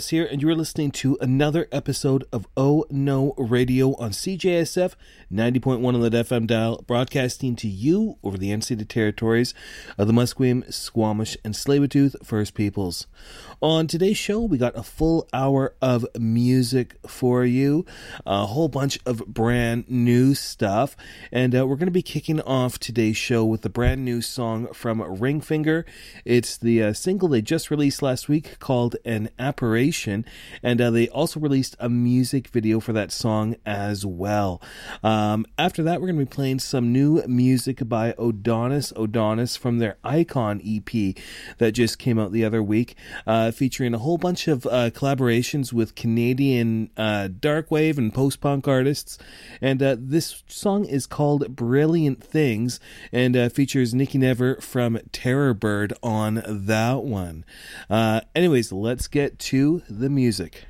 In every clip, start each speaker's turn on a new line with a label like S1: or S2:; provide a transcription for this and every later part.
S1: here, and you're listening to another episode of Oh No Radio on CJSF 90.1 on the FM dial, broadcasting to you over the unceded territories of the Musqueam, Squamish, and Tsleil-Waututh First Peoples. On today's show, we got a full hour of music for you, a whole bunch of brand new stuff, and we're going to be kicking off today's show with a brand new song from Ringfinger. It's the single they just released last week called An Apparition, and they also released a music video for that song as well. After that, we're going to be playing some new music by Odonis from their Icon EP that just came out the other week, featuring a whole bunch of collaborations with Canadian darkwave and post-punk artists. And this song is called Brilliant Things, and features Nikki Never from Terror Bird on that one. Anyways, let's get to the music.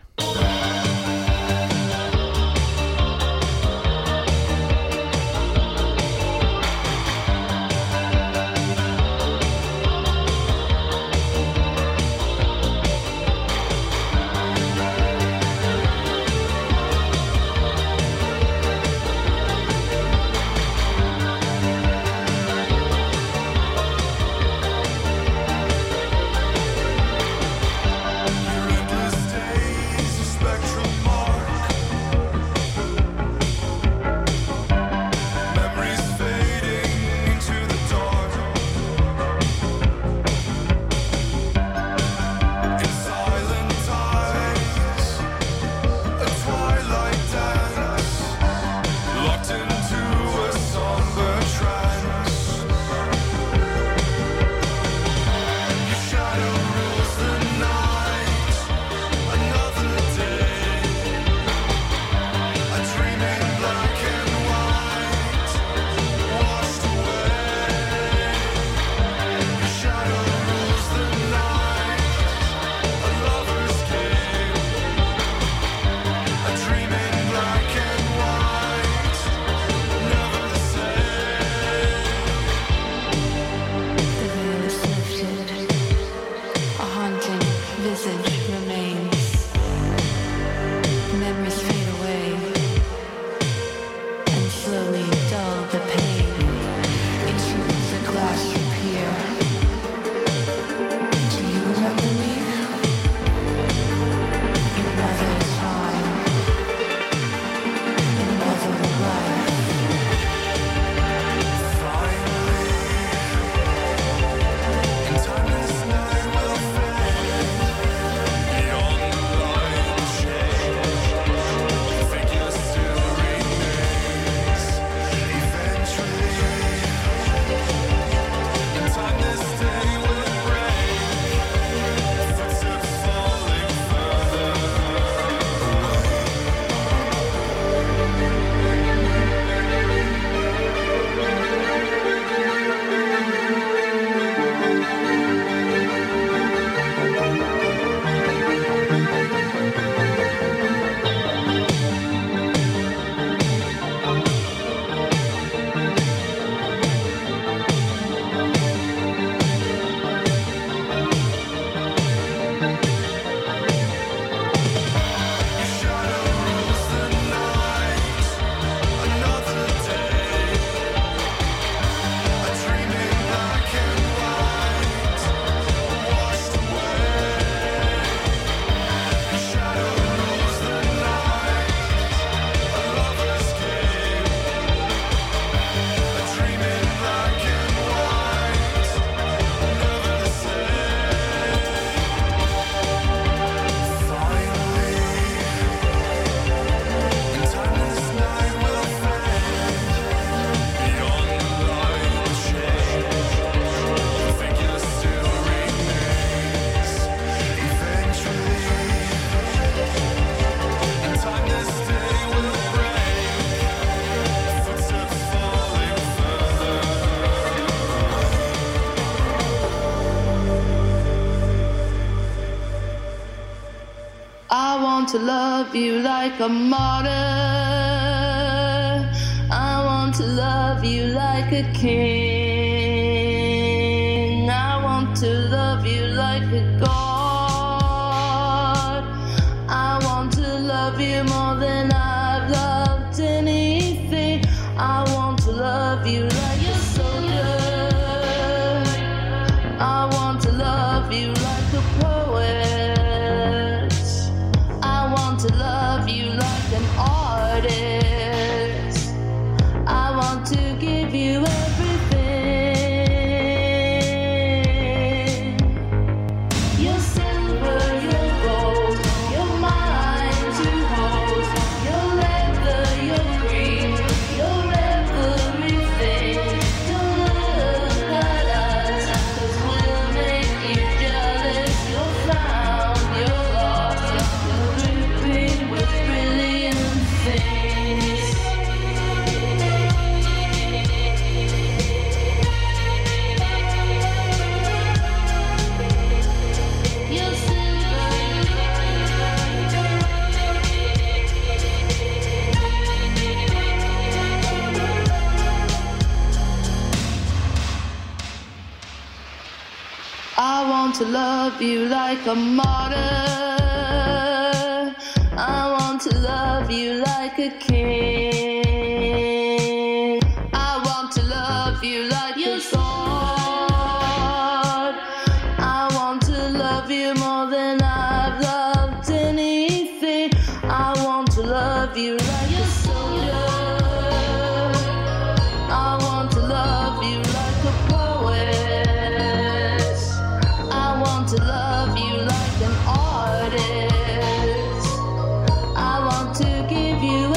S2: to love you like a martyr. I want to love you like a king. I want to love you like a god. you more than I've loved anything. I want to love you like a soldier. I want to love you like a poet. I want to love you like an artist. I want to give you everything. Your silver, your gold, your mind to hold, your leather, your cream, your everything. Don't look at us, 'cause we'll make you jealous. You're found, you're lost, you're dripping with brilliant things. Your silver. I want to love you like a martyr. I want to love you like a king. I want to love you like a god. I want to love you more than I've loved anything. I want to love you like a soldier. I want to love you like a poet. I want to love you like an artist. I want to give you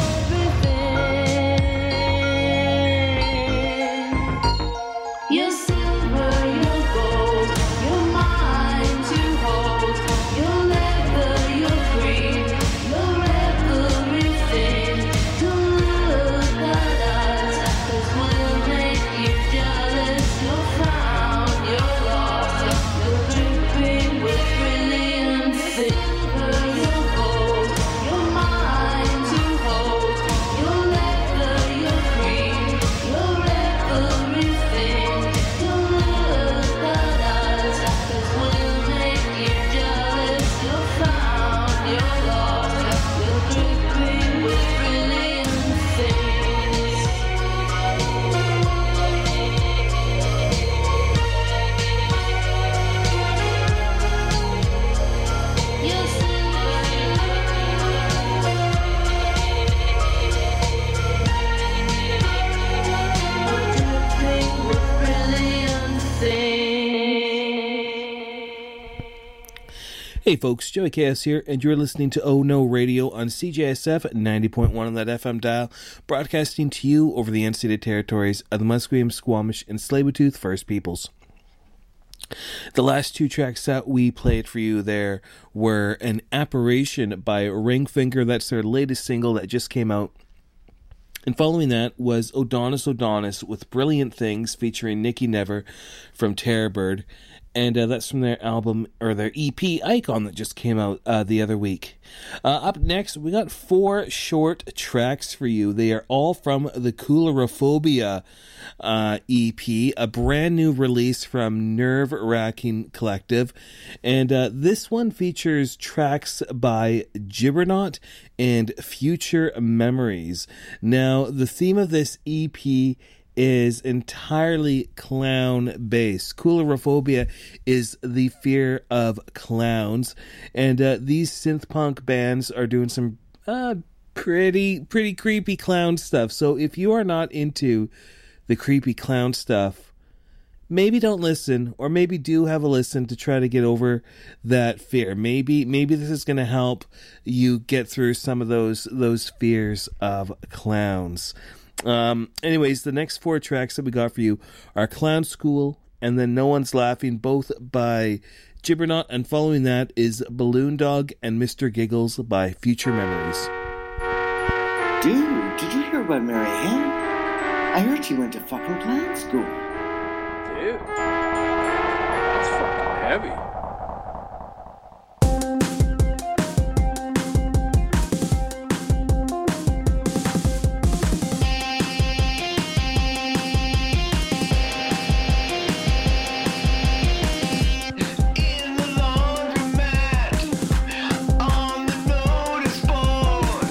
S2: everything. Your silver, your gold, your mind to hold, your leather, your cream, your everything. Don't look at us, 'cause we'll make you jealous. You're found, you're lost, you're dripping with brilliant silver, your gold, your mind to hold, your leather, your cream, your everything. Don't look at us, 'cause we'll make you jealous. You're found, you're lost, you're dripping with brilliant things. Your silver. Dripping with brilliant things.
S1: Hey folks, Joey Chaos here, and you're listening to Oh No Radio on CJSF 90.1 on that FM dial, broadcasting to you over the unceded territories of the Musqueam, Squamish, and Tsleil-Waututh First Peoples. The last two tracks that we played for you there were An Apparition by Ringfinger. That's their latest single that just came out. And following that was Odonis Odonis with Brilliant Things featuring Nikki Never from Terrorbird. And that's from their album, or their EP, Icon, that just came out the other week. Up next, we got 4 short tracks for you. They are all from the Coulrophobia EP, a brand new release from Nerve Wracking Collective. And this one features tracks by Gibbernaut and Future Memories. Now, the theme of this EP is entirely clown-based. Coulrophobia is the fear of clowns, and these synth-punk bands are doing some pretty creepy clown stuff. So if you are not into the creepy clown stuff, maybe don't listen, or maybe do have a listen to try to get over that fear. Maybe this is going to help you get through some of those fears of clowns. Anyways, the next 4 tracks that we got for you are Clown School and then No One's Laughing, both by Gibbernaut, and following that is Balloon Dog and Mr. Giggles by Future Memories.
S3: Dude, did you hear about Mary Ann? I heard she went to fucking clown school.
S4: Dude, that's fucking heavy.
S5: In the laundromat, on the notice board.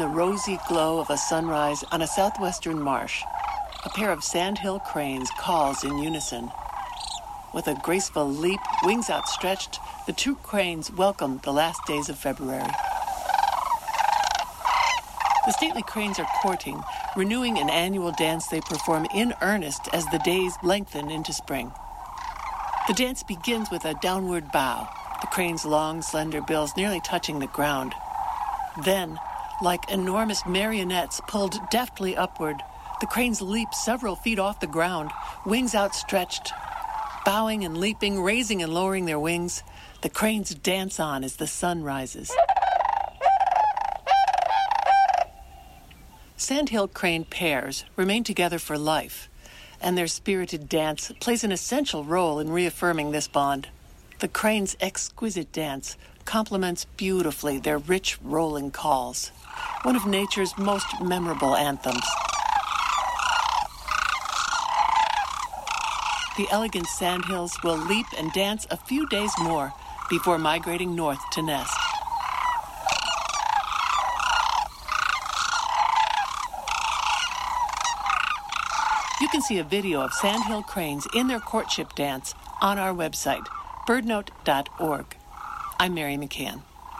S5: the rosy glow of a sunrise on a southwestern marsh, a pair of sandhill cranes calls in unison. With a graceful leap, wings outstretched, the two cranes welcome the last days of February. The stately cranes are courting, renewing an annual dance they perform in earnest as the days lengthen into spring. The dance begins with a downward bow, the crane's long, slender bills nearly touching the ground. Then, like enormous marionettes pulled deftly upward, the cranes leap several feet off the ground, wings outstretched. Bowing and leaping, raising and lowering their wings, the cranes dance on as the sun rises. Sandhill crane pairs remain together for life, and their spirited dance plays an essential role in reaffirming this bond. The crane's exquisite dance complements beautifully their rich rolling calls, one of nature's most memorable anthems. The elegant sandhills will leap and dance a few days more before migrating north to nest. You can see a video of sandhill cranes in their courtship dance on our website, birdnote.org. I'm Mary McCann.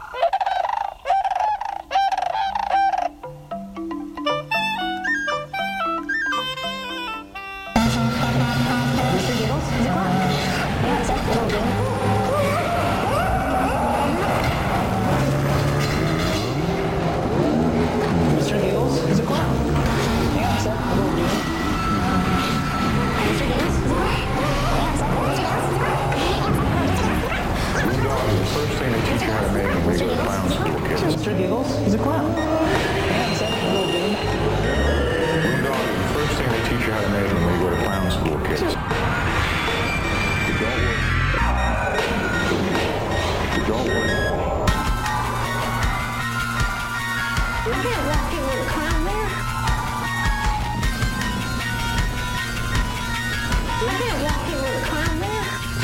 S6: Mr. Giggles is a clown.
S7: Boondoggle, the first thing they teach you how to make when you go to clown school, kids. Don't worry.
S8: Look at walking with a clown there. Look at walking with a clown there.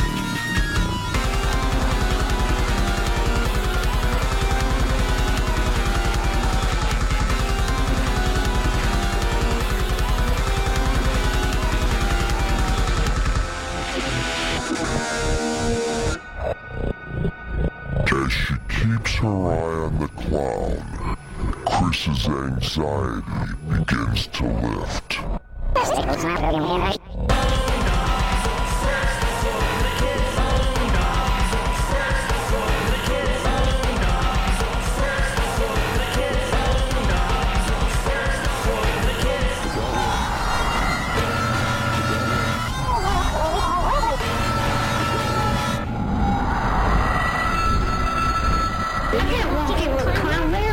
S9: As she keeps her eye on the clown, Chris's anxiety begins to lift.
S8: Look at walking with a clown there.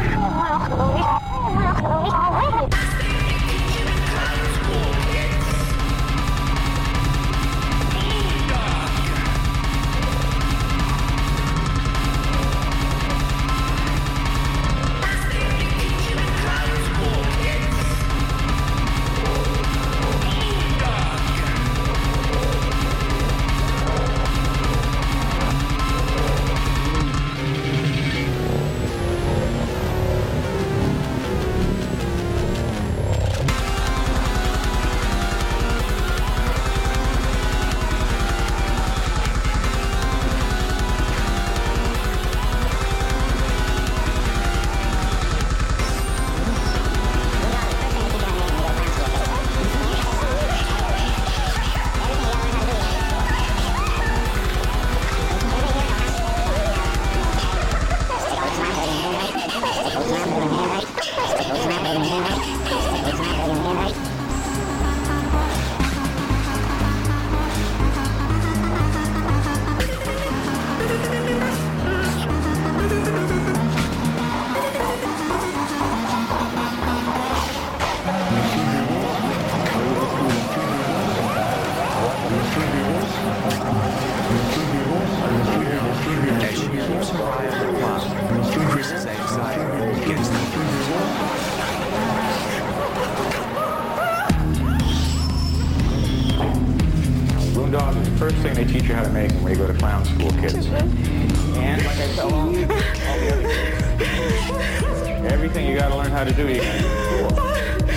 S7: Boondoggle is the first thing they teach you how to make when you go to clown school, kids. And like I tell all the other kids, Everything you gotta learn how to do, you gotta do before.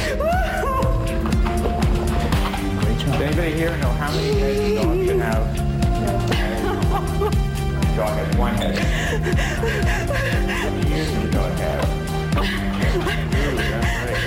S7: Does anybody here know how many heads a dog should have? A dog has one head. How many ears does a dog have? Ooh, that's right.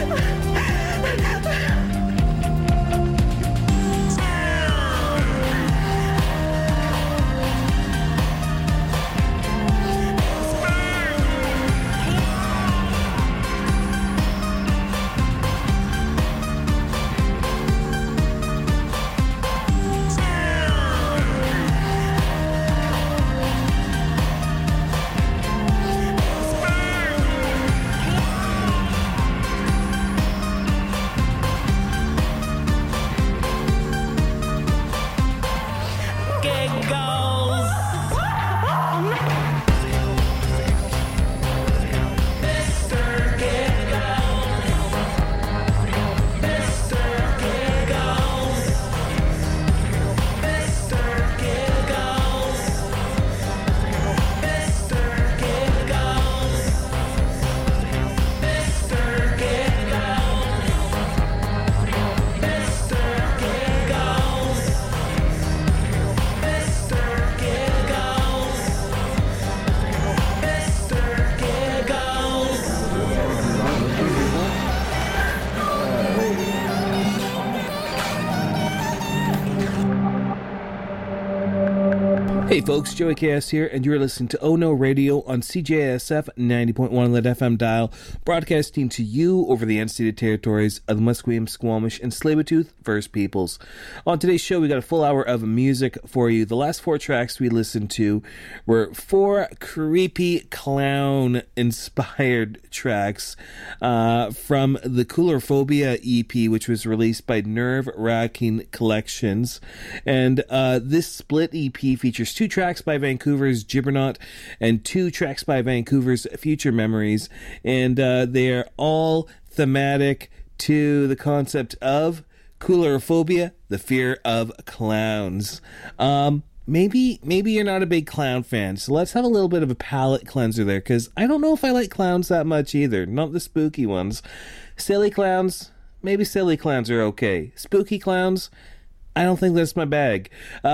S1: Hey folks, Joey Chaos here, and you're listening to Oh No Radio on CJSF 90.1 on the FM dial, broadcasting to you over the unceded territories of the Musqueam, Squamish, and Tsleil-Waututh First Peoples. On today's show, we got a full hour of music for you. The last 4 tracks we listened to were 4 creepy clown-inspired tracks from the Coulrophobia EP, which was released by Nerve Wracking Collections. And this split EP features 2 tracks by Vancouver's Gibbernaut and 2 tracks by Vancouver's Future Memories, and they are all thematic to the concept of coulrophobia, the fear of clowns. Maybe you're not a big clown fan, so let's have a little bit of a palate cleanser there, because I don't know if I like clowns that much either, not the spooky ones. Silly clowns, maybe silly clowns are okay. Spooky clowns, I don't think that's my bag.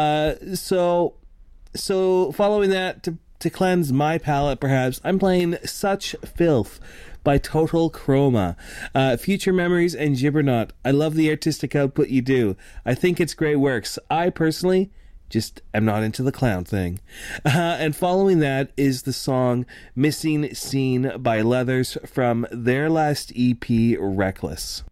S1: So following that, to cleanse my palate, perhaps, I'm playing Such Filth by Total Chroma. Future Memories and Gibbernaut. I love the artistic output you do. I think it's great works. I personally just am not into the clown thing. And following that is the song Missing Scene by Leathers from their last EP, Reckless.